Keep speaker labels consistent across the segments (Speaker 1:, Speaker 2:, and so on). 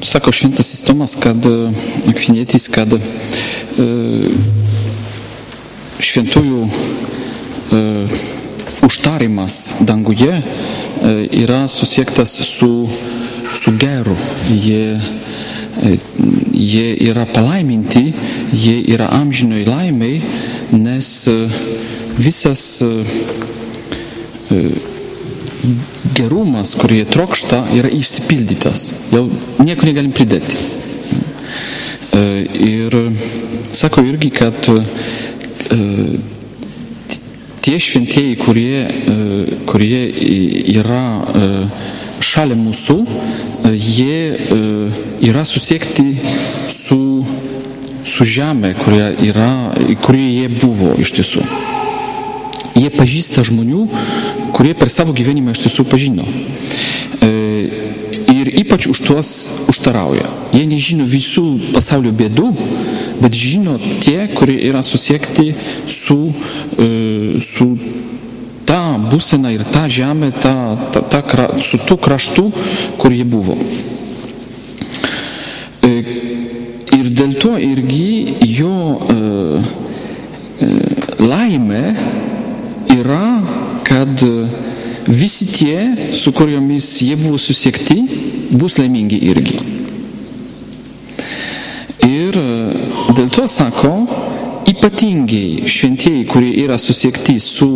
Speaker 1: sako šventasis Tomas, kad akvinietis, kad šventųjų užtarimas danguje yra susiektas su geru. Jie yra palaiminti, jie yra amžinoj laimei, nes visas gerumas, kurį jie trokšta, yra išsipildytas. Jau nieko negalim pridėti. Ir sako irgi, kad tie šventieji, kurie yra šalia mūsų, jie yra susiekti su žemė, kurioje jie buvo iš tiesų. Jie pažįsta žmonių, kurie per savo gyvenimą iš tiesų pažino. Ir ypač už tuos užtarauja. Jie nežino visų pasaulio bėdų, bet žino tie, kurie yra susiekti su ta būsena ir ta žemė, su tų kraštų, kur jie buvo. Ir dėl to irgi jo laimė yra, kad visi tie, su kuriomis jie buvo susiekti, bus laimingi irgi. Ir dėl to sako, ypatingai šventieji, kurie yra susiekti su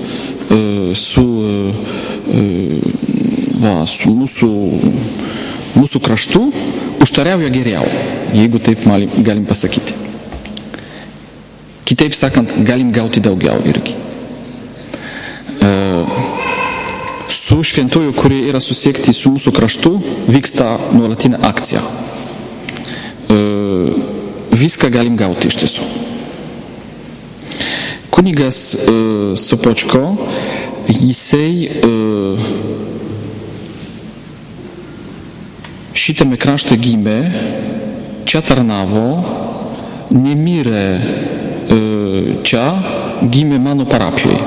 Speaker 1: mūsų kraštu, užtariauja geriau, jeigu taip galim pasakyti. Kitaip sakant, galim gauti daugiau irgi. Su šventųjų, kurie yra susiekti su mūsų kraštu, vyksta nuolatinė akcija. Viską galim gauti iš tiesų. Kunigas Sopočko, jisai šitame krašte gimė, čia tarnavo, nemirė čia, gimė mano parapijoje.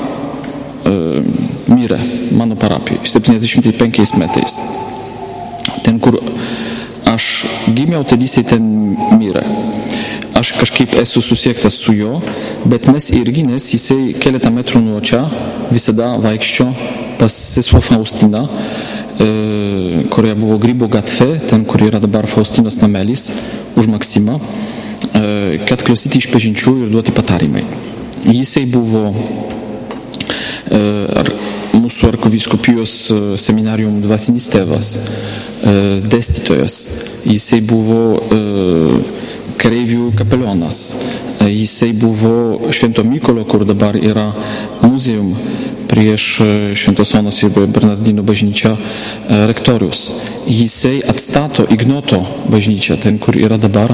Speaker 1: Mirė mano parapijoje 75 metais. Ten, kur aš gimiau, tai jisai ten mirė. Aš kažkaip esu susiektas su juo, bet mes irgi, nes jisai keletą metrų nuo čia visada vaikščio pas sesuo Faustiną, kurioje buvo Grybo gatvė, ten, kur yra dabar Faustinos namelis, už Maksimą, kad klausyti išpažinčių ir duoti patarimai. Jisai buvo mūsų arkivyskupijos seminarium dvasinis tėvas, dėstytojas. Jisai buvo kareivių kapelionas. Jisai buvo Švento Mykolo, kur dabar yra muziejum prieš Šventos Onos ir Bernardinų bažnyčią, rektorius. Jisai atstato Ignoto bažnyčią, ten, kur yra dabar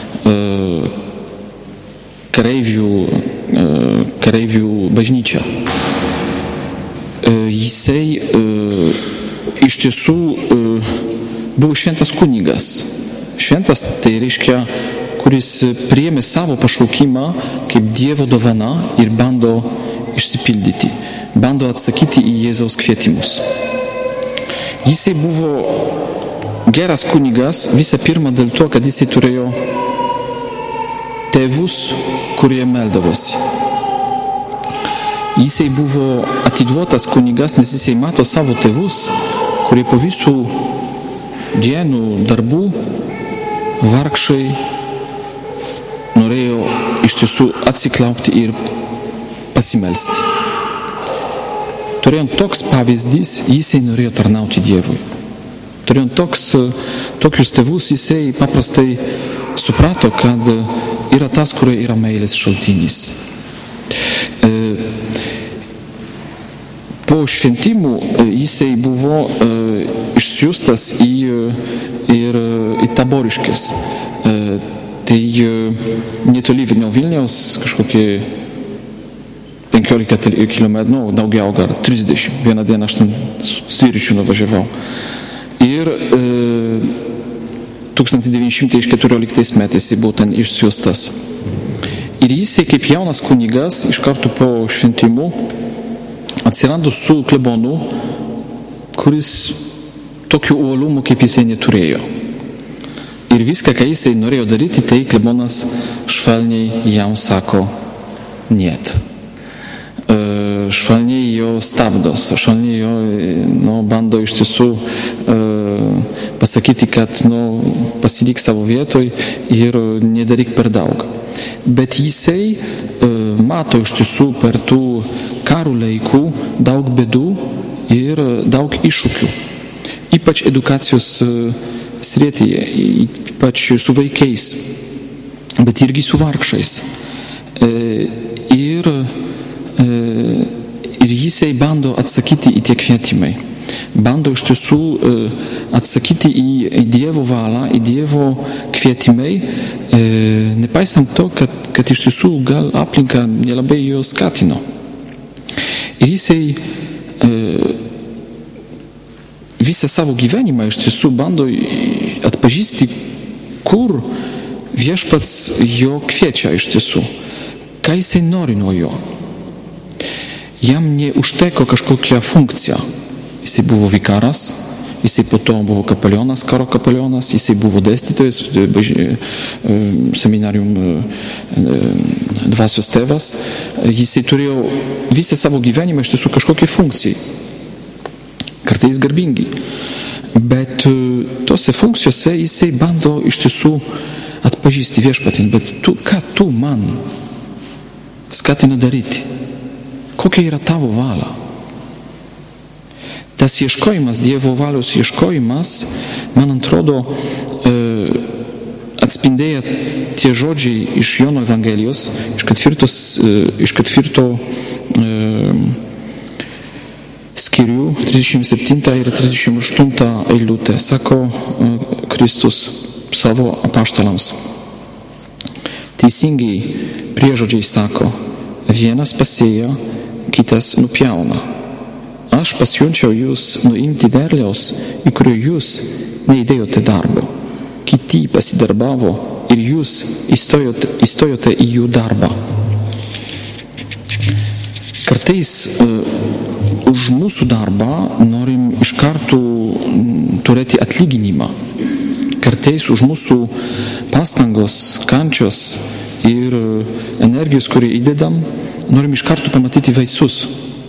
Speaker 1: kareivių bažnyčia. Jisai iš tiesų buvo šventas kunigas. Šventas tai reiškia, kuris priėmė savo pašaukimą kaip Dievo dovana ir bando išsipildyti, bando atsakyti į Jėzaus kvietimus. Jisai buvo geras kunigas visą pirma dėl to, kad jisai turėjo tėvus, kurie meldavosi. Jisai buvo atiduotas kunigas, nes jisai mato savo tėvus, kurie po visų dienų darbų vargšai norėjo iš tiesų atsiklaupti ir pasimelsti. Turėjant toks pavyzdys, jisai norėjo tarnauti Dievui. Turėjant tokius tėvus, jisai paprastai suprato, kad yra tas, kurio yra meilės šaltinis. Po šventimų jisai buvo išsiųstas į Taboriškes. Tai netoli Vilniaus kažkokie 15 km, daugiau gal 30. Vieną dieną aš ten su dviračiu nuvažiavau. Ir 1914 metais jis buvo ten išsiųstas. Ir jisai kaip jaunas kunigas iš karto po šventimų atsirado su klebonu, kuris tokių uolumų kaip jisai neturėjo. Ir viską, ką jisai norėjo daryti, tai klebonas švelniai jam sako niet. Švelniai jo stabdo, švelniai jo bando iš tiesų pasakyti, kad pasilik savo vietoj ir nedaryk per daug. Bet jisai mato iš tiesų per tų karų laikų daug bėdų ir daug iššūkių. Ypač edukacijos srityje, ypač su vaikais, bet irgi su vargšais. Ir jisai bando atsakyti į tie kvietimai. Bando iš tiesų atsakyti į Dievo valią, į Dievo kvietimai, nepaisant to, kad iš tiesų gal aplinka nelabai jo skatino. Ir jisai visą savo gyvenimą iš tiesų bando atpažįsti, kur viešpats jo kviečia iš tiesų, ką jisai nori nuo jo. Jam neužteko kažkokia funkcija. Jisai buvo vikaras, jisai po to buvo kapelionas, karo kapelionas, jisai buvo dėstytojas, seminarium dvasios tėvas. Jisai turėjo visą savo gyvenimą iš tiesų kažkokiai funkcijai. Kartais garbingi. Bet tose funkcijose jisai bando iš tiesų atpažįsti viešpatį. Bet ką tu man skatina daryti? Kokia yra tavo valia? Tas ieškojimas, Dievo valios ieškojimas, man atrodo, atspindėja tie žodžiai iš Jono Evangelijos, iš ketvirto skyrių, 37 ir 38 eilutė, sako Kristus savo apaštalams. Teisingai priežodžiai sako, vienas pasėja, kitas nupjauna. Aš pasiunčiau jūs nuimti derliaus, į kurį jūs neįdėjote darbo. Kiti pasidarbavo ir jūs įstojote į jų darbą. Kartais už mūsų darbą norim iš karto turėti atlyginimą. Kartais už mūsų pastangos, kančios ir energijos, kurį įdedam, norim iš karto pamatyti vaisius.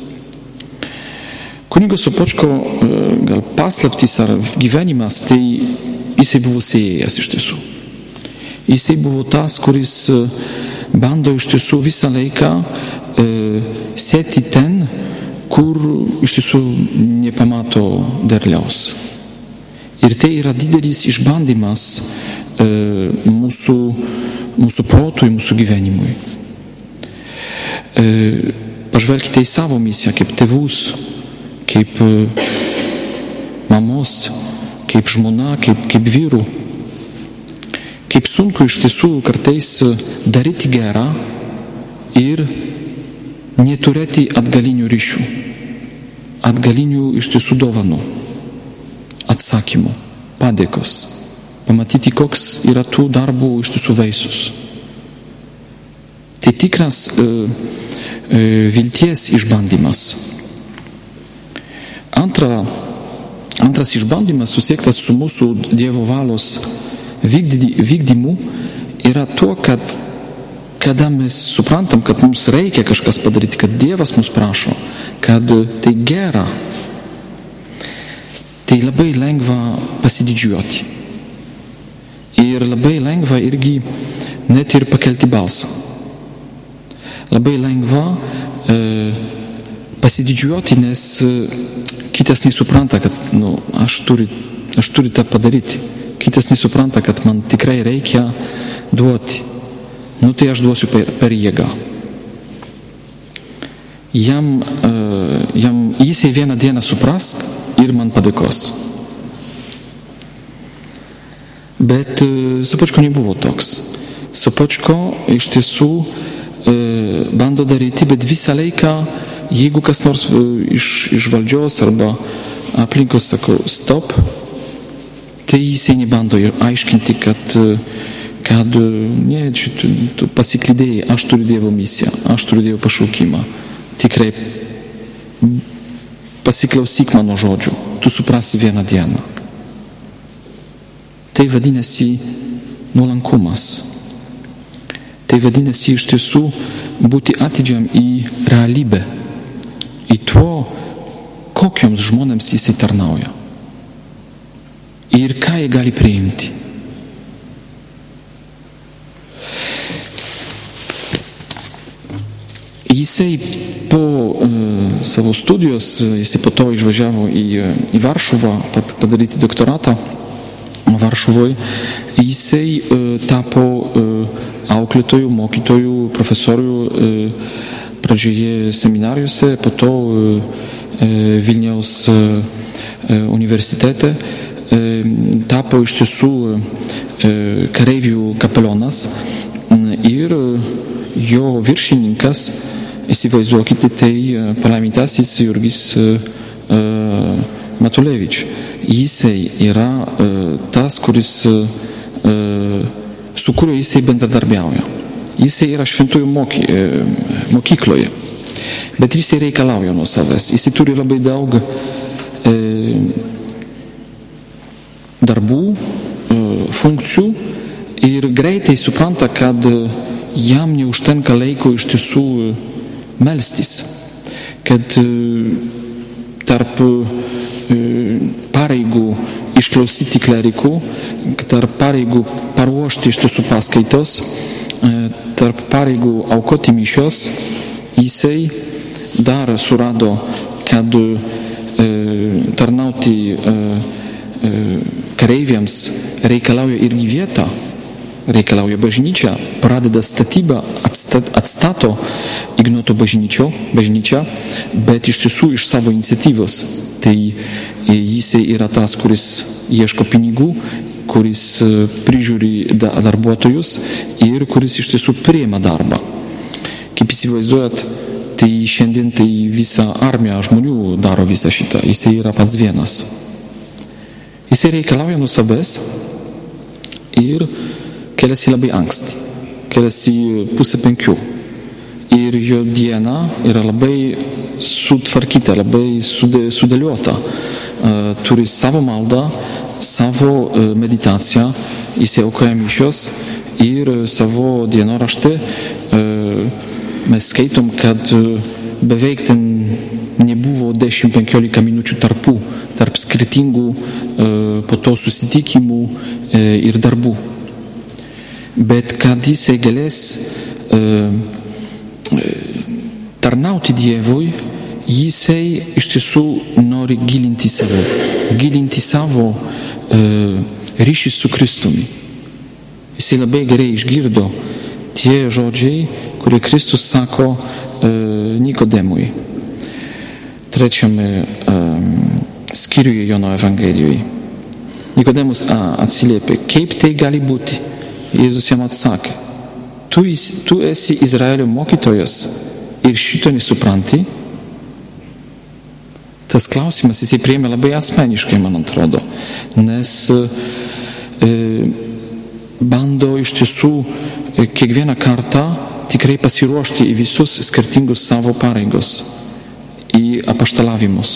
Speaker 1: Kunigo Sopočko gal paslaptis ar gyvenimas, tai jisai buvo sėjėjas iš tiesų. Jisai buvo tas, kuris bando iš tiesų visą laiką sėti ten, kur iš tiesų nepamato derliaus. Ir tai yra didelis išbandymas mūsų protui, mūsų gyvenimui. Pažvelkite į savo misiją kaip tėvus, kaip mamos, kaip žmona, kaip vyrų. Kaip sunku iš tiesų kartais daryti gerą ir neturėti atgalinių ryšių, atgalinių iš tiesų dovanų, atsakymų, padėkos, pamatyti, koks yra tų darbų iš tiesų vaisius. Tai tikras vilties išbandymas. Antras išbandymas susiektas su mūsų Dievo valios vykdymu yra tuo, kad kada mes suprantam, kad mums reikia kažkas padaryti, kad Dievas mus prašo, kad tai gera, tai labai lengva pasididžiuoti. Ir labai lengva irgi net ir pakelti balsą. Labai lengva pasididžiuoti, nes kitas nesupranta, kad aš turiu tą padaryti. Kitas nesupranta, kad man tikrai reikia duoti. Tai aš duosiu per jėgą. Jisai vieną dieną supras ir man padėkos. Bet Sopočko nebuvo toks. Sopočko iš tiesų bando daryti, bet visą laiką, jeigu kas nors iš valdžios arba aplinkos sako stop, tai jisai nebando aiškinti, kad ne, tu pasiklydėjai, aš turiu Dievo misiją, aš turiu Dievo pašaukimą. Tikrai pasiklausyk mano žodžių, tu suprasi vieną dieną. Tai vadinasi nuolankumas. Tai vadinasi iš tiesų būti atidžiam į realybę, į to, kokioms žmonėms jisai tarnauja ir ką jie gali priimti. Jisai po savo studijos, jisai po to išvažiavo į Varšuvą padaryti doktoratą Varšuvoje. Jisai tapo auklėtojų, mokytojų, profesorių pradžioje seminarijose, po to Vilniaus universitete. Tapo iš tiesų kareivių kapelionas ir jo viršininkas, įsivaizduokite, tai palaimintasis Jurgis Matulevič. Jisai yra tas, kuris su kuriuo jisai bendradarbiauja. Jisai yra šventųjų mokykloje, bet jisai reikalauja nuo savęs. Jisai turi labai daug darbų, funkcijų ir greitai supranta, kad jam neužtenka laiko iš tiesų melstis, kad tarp pareigų išklausyti klerikų, tarp pareigų paruošti iš tiesų paskaitos, tarp pareigų aukoti mišios, jisai dar surado, kad tarnauti kareiviams reikalauja irgi vietą, reikalauja bažnyčią, pradeda statybą, atstato Ignoto bažnyčią, bet iš tiesų iš savo iniciatyvos. Tai jisai yra tas, kuris ieško pinigų, kuris prižiūri darbuotojus ir kuris iš tiesų priima darbą. Kaip įsivaizduojat, tai šiandien tai visa armija žmonių daro visą šitą. Jisai yra pats vienas. Jisai reikalauja nuo savęs ir keliasi labai anksti, keliasi 4:30. Ir jo diena yra labai sutvarkyta, labai sudėliota. Turi savo maldą, savo meditaciją, jisai aukoja mišios ir savo dienorašte mes skaitom, kad beveik ten nebuvo 10-15 minučių tarp skirtingų po to susitikimų ir darbų. Bet kad jisai galės tarnauti Dievui, jisai iš tiesų nori gilinti savo ryšį su Kristumi. Jisai labai gerai išgirdo tie žodžiai, kurie Kristus sako Nikodemui. 3 skyriuje Jono Evangelijoje. Nikodemus atsiliepė, kaip tai gali būti? Jėzus jam atsakė, tu esi Izraelio mokytojas ir šito nesupranti? Tas klausimas jisai priėmė labai asmeniškai, man atrodo, nes bando iš tiesų kiekvieną kartą tikrai pasiruošti į visus skirtingus savo pareigos, į apaštalavimus.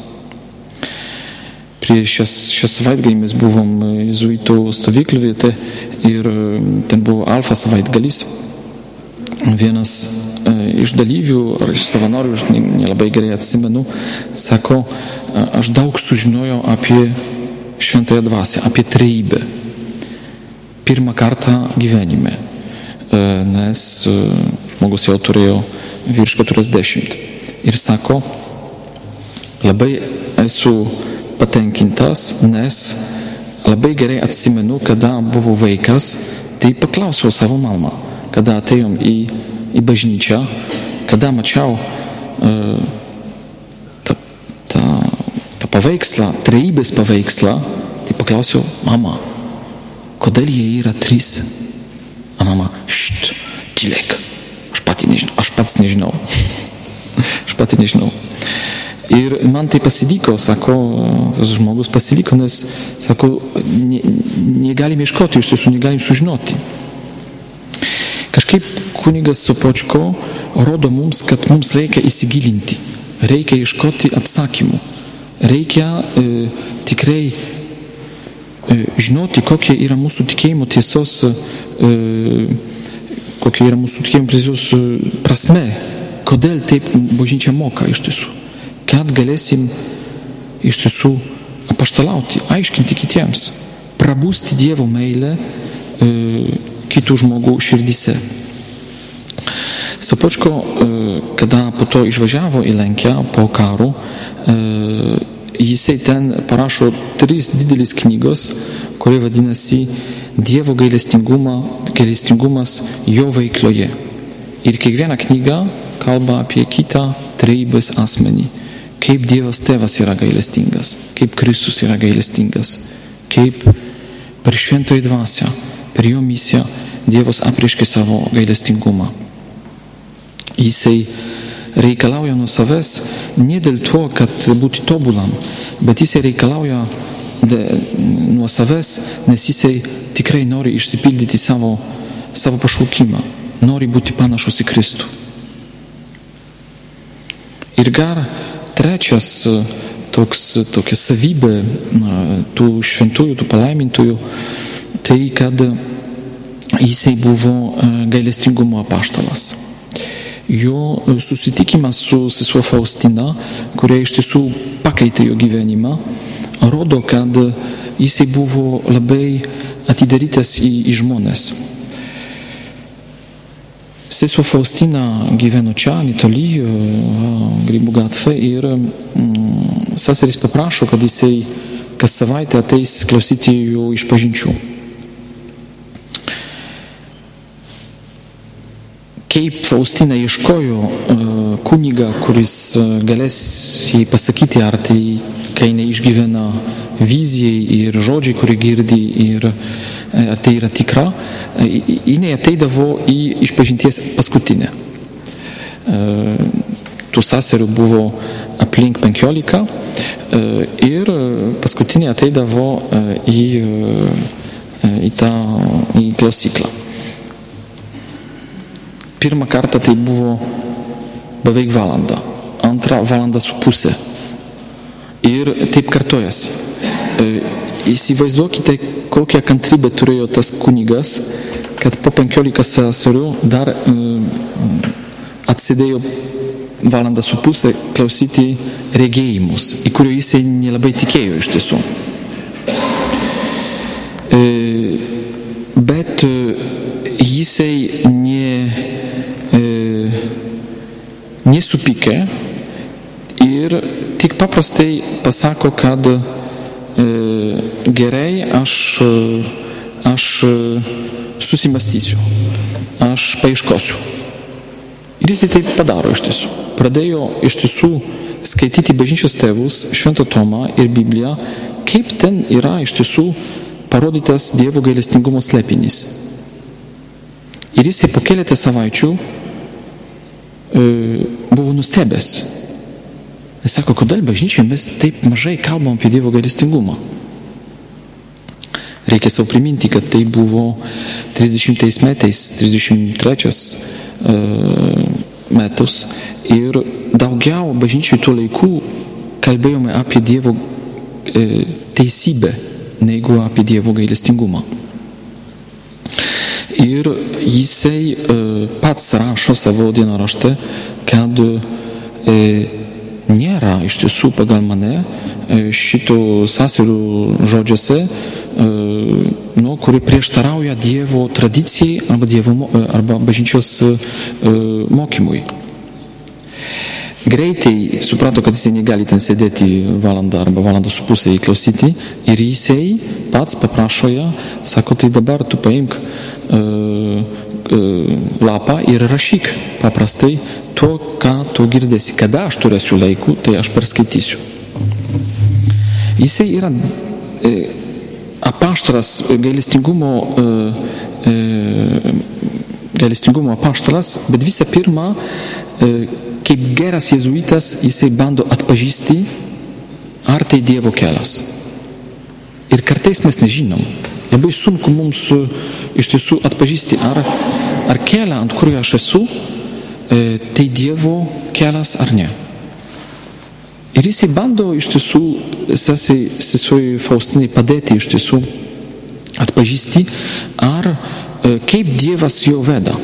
Speaker 1: Prieš šią savaitgalį mes buvom jėzuitų stovyklavietė ir ten buvo Alfa savaitgalis. Vienas iš dalyvių ar iš savanorių, aš nelabai gerai atsimenu, sako, aš daug sužinojau apie šventąją dvasią, apie trejybę. Pirmą kartą gyvenime, nes žmogus jau turėjo virš 40. Ir sako, labai esu patenkintas, nes labai gerai atsimenu, kada buvau vaikas, tai paklausiau savo mamą, kada atėjom į bažnyčią, kada mačiau tą paveikslą, trejybės paveikslą, tai paklausiau, mama, kodėl jie yra 3? A mama, tylėk, aš pats nežinau. Aš pati nežinau. Ir man tai pasiliko, sako, tas žmogus pasiliko, nes, sako, negalim ieškoti, iš tiesų negalim sužinoti. Kažkaip kunigas Sopočko rodo mums, kad mums reikia įsigilinti, reikia ieškoti atsakymų, reikia tikrai žinoti, kokia yra mūsų tikėjimo tiesos, kokia yra mūsų tikėjimo tiesos prasme, kodėl taip bažnyčia moka iš tiesų, kad galėsim iš tiesų apaštalauti, aiškinti kitiems, prabusti Dievo meilę kitų žmogų širdyse. Sopočko, kada po to išvažiavo į Lenkiją po karo, jisai ten parašo 3 didelis knygos, kurie vadinasi Dievo gailestingumas jo veikloje. Ir kiekviena knyga kalba apie kitą trejybės asmenį. Kaip Dievas Tėvas yra gailestingas, kaip Kristus yra gailestingas, kaip per šventąją dvasią, per jo misiją Dievas apreiškė savo gailestingumą. Jisai reikalauja nuo savęs ne dėl to, kad būti tobulam, bet jisai reikalauja nuo savęs, nes jisai tikrai nori išsipildyti savo pašaukimą, nori būti panašus į Kristų. Ir dar trečias tokia savybė tų šventųjų, tų palaimintųjų, tai kad jisai buvo gailestingumo apaštalas. Jo susitikimas su sesuo Faustina, kuria iš tiesų pakeitė jo gyvenimą, rodo, kad jisai buvo labai atidarytas į žmones. Sesuo Faustina gyveno čia, netoli, Grybų gatvė, ir seserys paprašo, kad jisai kas savaitę ateis klausyti jų išpažinčių. Kaip Faustina ieškojo kunigą, kuris galės jai pasakyti, ar tai, kai jinai išgyvena vizijai ir žodžiai, kurį girdi, ir ar tai yra tikra, jinai ateidavo į išpažinties paskutinę. Tų seserių buvo aplink 15 ir paskutinė ateidavo į klausyklą. Pirmą kartą tai buvo beveik valanda, antrą valandą su pusė. Ir taip kartojasi. Įsivaizduokite, kokią kantrybę turėjo tas kunigas, kad po 15 seserių dar atsėdėjo valandą su pusė klausyti regėjimus, į kurio jisai nelabai tikėjo iš tiesų. Bet jisai nesupykė ir tik paprastai pasako, kad gerai, aš susimastysiu, aš paieškosiu. Ir jisai taip padaro iš tiesų. Pradėjo iš tiesų skaityti bažnyčios tėvus, Šventą Tomą ir Bibliją, kaip ten yra iš tiesų parodytas Dievo gailestingumo slėpinys. Ir jisai po keletą savaičių buvo nustebęs. Jis sako, kodėl bažnyčioje mes taip mažai kalbam apie Dievo gailestingumą. Reikia savo priminti, kad tai buvo 30 metais, 33 metus, ir daugiau bažnyčioje tuo laiku kalbėjome apie Dievo teisybę, negu apie Dievo gailestingumą. Ir jisai pats rašo savo dienorašte, kad nėra iš tiesų pagal mane šitų seserių žodžiuose, kuri prieštarauja Dievo tradicijai arba bažnyčios mokymui. Greitai suprato, kad jisai negali ten sėdėti valandą arba valandą su pusę įklausyti, ir jisai pats paprašo ją, sako, tai dabar tu paimk lapą ir rašyk paprastai to, ką tu girdėsi. Kada aš turėsiu laikų, tai aš perskaitysiu. Jisai yra apaštalas, gailestingumo apaštalas, bet visą pirma, kaip geras jėzuitas, jisai bando atpažįsti, ar tai Dievo kelias. Ir kartais mes nežinom. Labai sunku mums iš tiesų atpažįsti, ar kelią, ant kurio aš esu, tai Dievo kelias ar ne. Ir jisai bando iš tiesų sesui Faustinai padėti iš tiesų atpažįsti, ar kaip Dievas jo veda.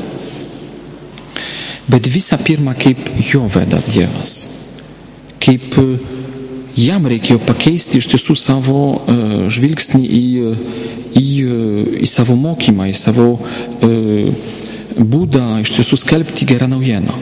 Speaker 1: Bet visą pirma, kaip jo veda Dievas. Kaip jam reikėjo pakeisti iš tiesų savo žvilgsnį į savo mokymą, į savo būdą iš tiesų skelbti gerą naujieną.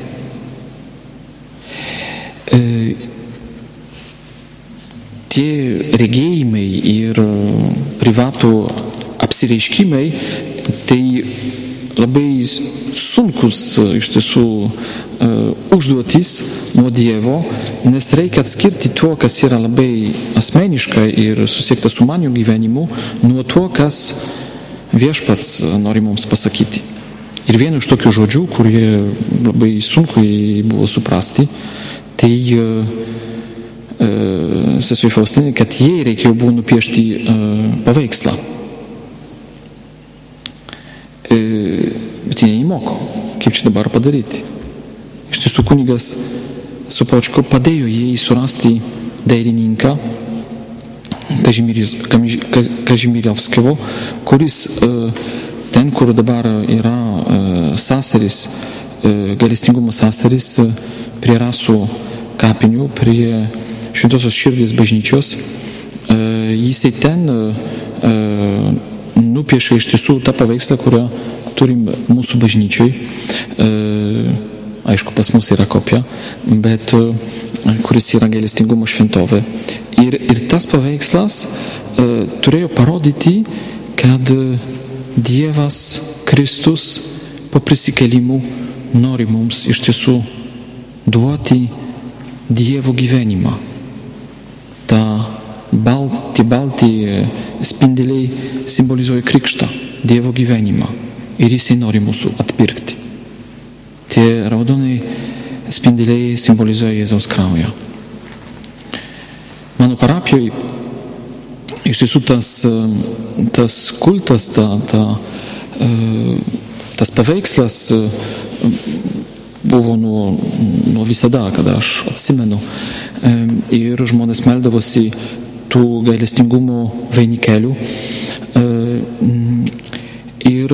Speaker 1: Tie regėjimai ir privatų apsireiškimai, tai labai sunkus iš tiesų užduotis nuo Dievo, nes reikia atskirti to, kas yra labai asmeniška ir susiekta su maniu gyvenimu, nuo to, kas viešpats nori mums pasakyti. Ir vienu iš tokių žodžių, kurie labai sunku buvo suprasti, tai sesui Faustinai, kad jai reikėjo buvo nupiešti paveikslą. Bet jie neįmoko, kaip čia dabar padaryti. Iš tiesų kunigas Sopočko padėjo jai surasti dailininką Kažimiriovskio, kuris ten, kur dabar yra seseris, gailestingumo seseris, prie Rasų kapinių, prie Šventosios Širdies bažnyčios, jisai ten nupiešė iš tiesų tą paveikslą, kurią turim mūsų bažnyčioj. Aišku, pas mus yra kopija, bet kuris yra gailestingumo šventovė. Ir tas paveikslas turėjo parodyti, kad Dievas Kristus po prisikėlimų nori mums iš tiesų duoti Dievo gyvenimą. Balti spindeliai simbolizuoja krikštą, Dievo gyvenimą. Ir jisai nori mūsų atpirkti. Tie raudonai spindeliai simbolizuoja Jėzaus kraują. Mano parapijoje iš tiesų tas kultas, tas paveikslas buvo nuo visada, kada aš atsimenu. Ir žmonės meldavosi tų gailestingumo vainikėlių. Ir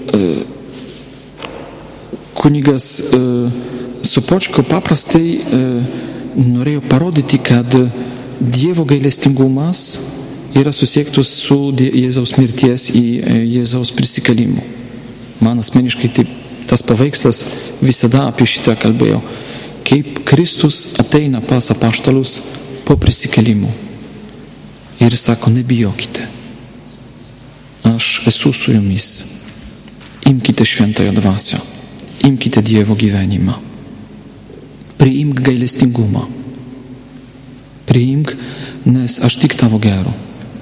Speaker 1: kunigas Sopočko paprastai norėjo parodyti, kad Dievo gailestingumas yra susiektus su Jėzaus mirties į Jėzaus prisikėlimu. Man asmeniškai tas paveikslas visada apie šitą kalbėjo, kaip Kristus ateina pas apaštalus po prisikėlimu. Ir sako, nebijokite, aš esu su jumis, imkite šventąją dvasią, imkite Dievo gyvenimą, priimk gailestingumą, priimk, nes aš tik tavo gero.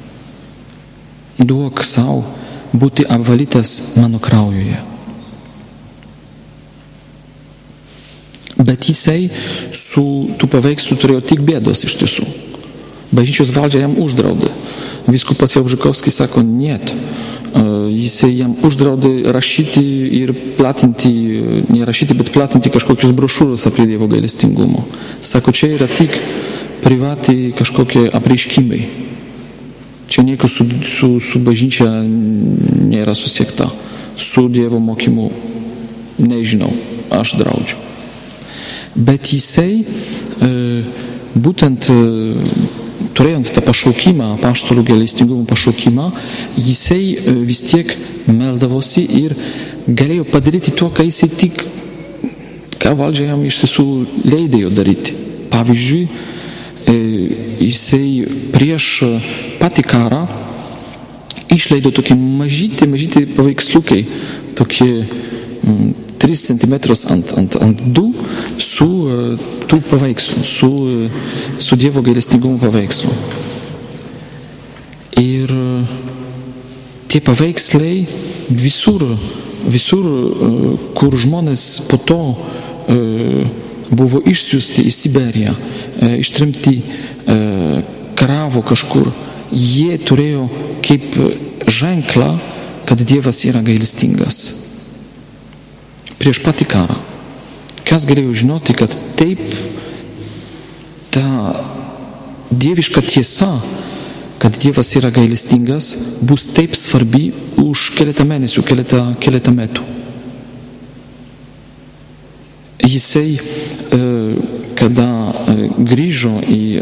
Speaker 1: Duok savo būti apvalytas mano kraujuje. Bet jisai su tų paveikslų turėjo tik bėdos iš tiesų. Bažnyčios valdžia jam uždraudė. Vyskupas Jaužikovskis sako, niet. Jisai jam uždraudė rašyti ir platinti, ne rašyti, bet platinti kažkokius brošūros apie Dievo gailestingumo. Sako, čia yra tik privati kažkokie apreiškimai. Čia nieko su bažnyčia nėra susiekta. Su Dievo mokymu nežinau, aš draudžiu. Bet jisai būtent turėjant tą pašaukimą, apaštalų gailestingumo pašaukimą, jisai vis tiek meldavosi ir galėjo padaryti to, ką jisai tik, ką valdžia jam iš tiesų leidėjo daryti. Pavyzdžiui, jisai prieš patį karą išleido tokie mažyti paveiksliukai, tokie 3 cm ant 2 su tų paveikslų, su Dievo gailestingumo paveikslu. Ir tie paveikslai visur, kur žmonės po to buvo išsiųsti į Siberiją, ištremti karavo kažkur, jie turėjo kaip ženklą, kad Dievas yra gailestingas. Prieš patį karą. Kas galėjo žinoti, kad taip dieviška tiesa, kad Dievas yra gailestingas, bus taip svarbi už keletą mėnesių, keletą metų. Jisai, kada grįžo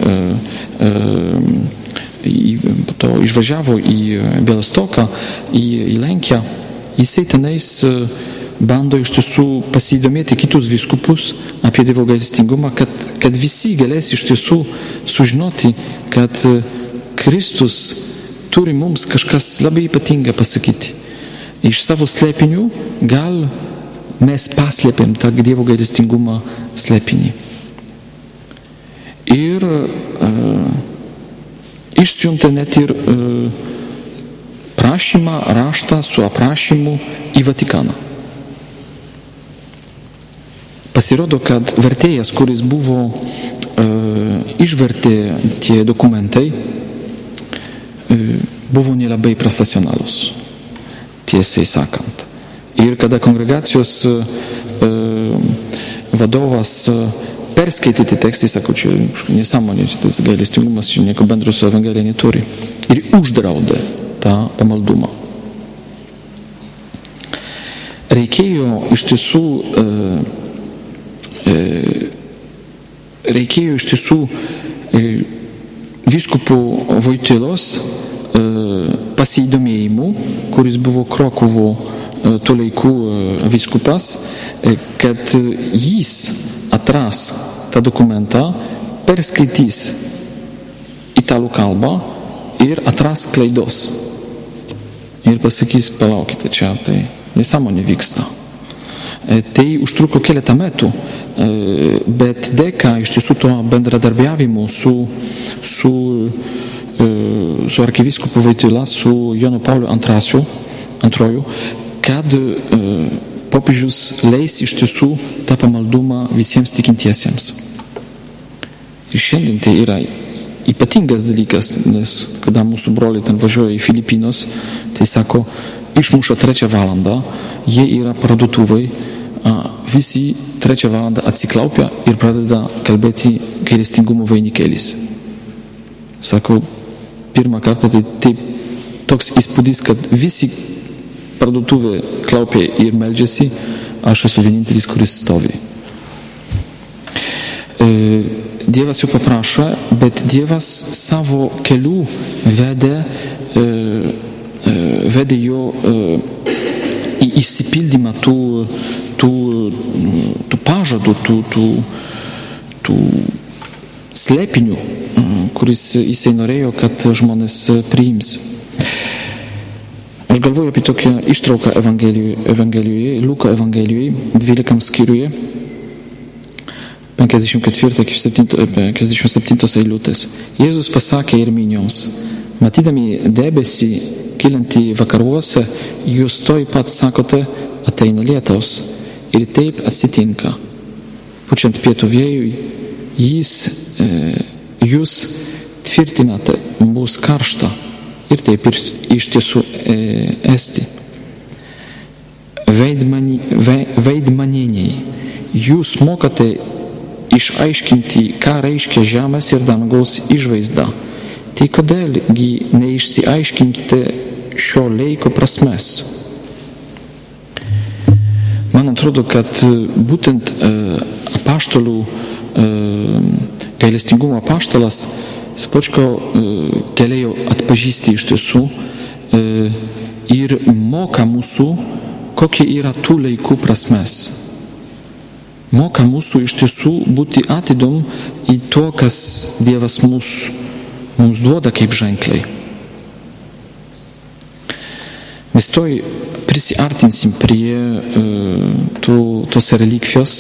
Speaker 1: išvažiavo į Bialystoką, į Lenkiją, jisai tenais bando iš tiesų pasidomėti kitus vyskupus apie Dievo gailestingumą, kad visi galės iš tiesų sužinoti, kad Kristus turi mums kažkas labai ypatinga pasakyti. Iš savo slėpinių gal mes paslėpėm tą Dievo gailestingumą slėpinį. Ir išsiuntė net ir prašymą, raštą su aprašymu į Vatikaną. Pasirodo, kad vertėjas, kuris išvertė tie dokumentai, buvo nelabai profesionalus, tiesiai sakant. Ir kada kongregacijos vadovas perskaitė tie tekstai, sako, čia nesąmonė, tas gailestingumas čia nieko bendro su Evangelija neturi. Ir uždraudė tą pamaldumą. Reikėjo iš tiesų vyskupo Vojtylos pasidomėjimų, kuris buvo Krokuvo to laikų vyskupas, kad jis atras tą dokumentą, perskaitys italų kalbą ir atras klaidos. Ir pasakys, palaukite, čia tai nesąmonė vyksta. Tai užtruko keletą metų, bet dėka iš tiesų to bendradarbiavimo su arkivyskupu Vojtyla, su Jonu Pauliu II, kad popiežius leis iš tiesų tą pamaldumą visiems tikintiesiems. Ir šiandien tai yra ypatingas dalykas, nes kada mūsų broliai ten važiuoja į Filipinus, tai sako, išmuša 3 valandą, jie yra parduotuvai, visi 3 valandą atsiklaupia ir pradeda kalbėti gailestingumo vainikėlis. Sako, pirmą kartą tai toks įspūdis, kad visi parduotuvė klaupia ir meldžiasi, aš esu vienintelis, kuris stovi. Dievas jo paprašo, bet Dievas savo kelių vedė jo į išsipildymą tų pažadų, tų slėpinių, kuris jisai norėjo, kad žmonės priims. Aš galvoju apie tokią ištrauką Evangelijoje, Luko Evangelijoje, 12 skyriuje, 54-57 eilutės. Jėzus pasakė ir minioms, matydami debesį kylantį vakaruose, jūs toj pat sakote, ateina lietaus. Ir taip atsitinka. Pučiant pietų vėjui, jūs tvirtinate, bus karšta. Ir taip ir iš tiesų esti. Veidmaniniai, jūs mokate išaiškinti, ką reiškia žemės ir dangaus išvaizda. Tai kodėlgi neišsiaiškinkite šio laiko prasmes? Man atrodo, kad būtent apaštalų, gailestingumo apaštalas Sopočko galėjo atpažįsti iš tiesų ir moka mūsų, kokie yra tų laikų prasmes. Moka mūsų iš tiesų būti atidom į to, kas Dievas mums duoda kaip ženkliai. Mes toj prisiartinsim prie tos relikvijos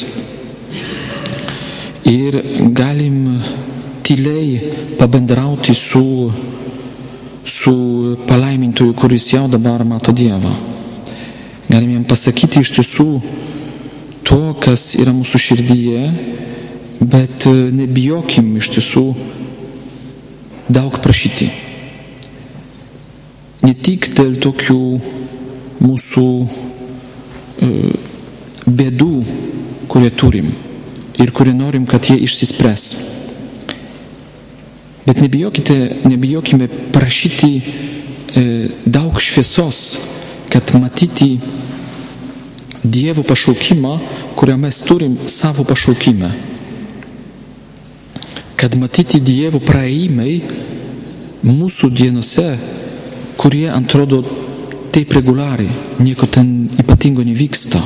Speaker 1: ir galim tyliai pabendrauti su palaimintoju, kuris jau dabar mato Dievą. Galim jam pasakyti iš tiesų to, kas yra mūsų širdyje, bet nebijokim iš tiesų daug prašyti. Ne tik dėl tokių mūsų bėdų, kurie turim ir kurie norim, kad jie išsispręs. Bet nebijokime prašyti daug šviesos, kad matyti Dievo pašaukimą, kurią mes turim savo pašaukime. Kad matyti Dievo praėjimai mūsų dienose, kurie atrodo taip reguliariai, nieko ten ypatingo nevyksta.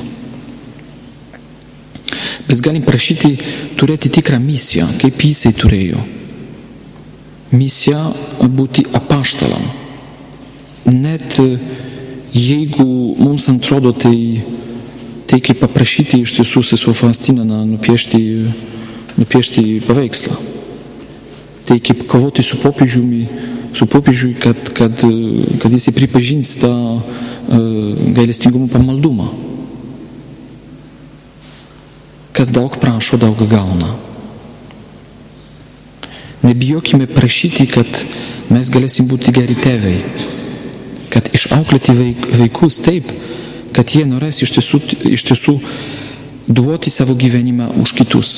Speaker 1: Mes galim prašyti turėti tikrą misiją, kaip jisai turėjo. Misija būti apaštalam. Net jeigu mums atrodo tai kaip paprašyti iš tiesų sesuo Faustiną nupiešti paveikslą. Tai kaip kovoti su popiežiui, kad jisai pripažins tą gailestingumo pamaldumą. Kas daug prašo, daug gauna. Nebijokime prašyti, kad mes galėsim būti geri tėvai, kad išauklėti vaikus taip, kad jie norės iš tiesų duoti savo gyvenimą už kitus.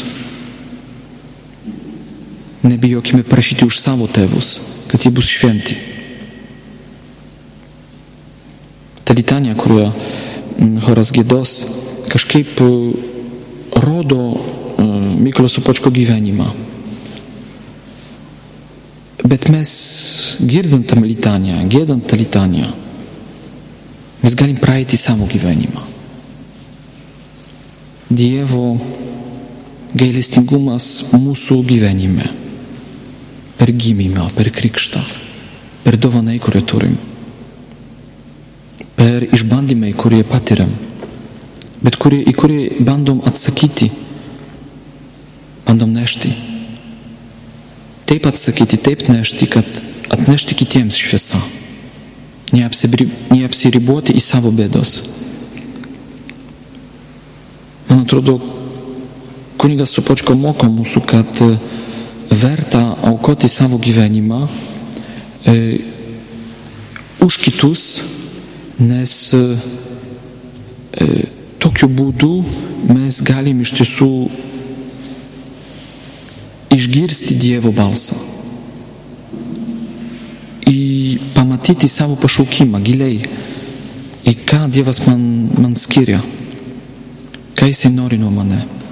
Speaker 1: Nebijokime prašyti už savo tėvus, kad jie bus šventi. Ta litanija, kurią choras giedos, kažkaip rodo Mykolo Sopočko gyvenimą. Bet mes girdant tą litaniją, giedant tą litaniją, mes galim praeiti savo gyvenimą. Dievo gailestingumas mūsų gyvenime, per gimimą, per krikštą, per dovanai, kurią turim, per išbandymai, kurie patiriam, bet į kurį bandom atsakyti, bandom nešti. Taip atsakyti, taip nešti, kad atnešti kitiems šviesą. Neapsiriboti į savo bėdos. Man atrodo, kunigas Sopočko moko mūsų, kad verta aukoti savo gyvenimą už kitus, nes tokiu būdu mes galim iš tiesų išgirsti Dievo balsą. I pamatyti savo pašaukimą giliai. I ką Dievas man skiria. Ką jisai nori nuo mane.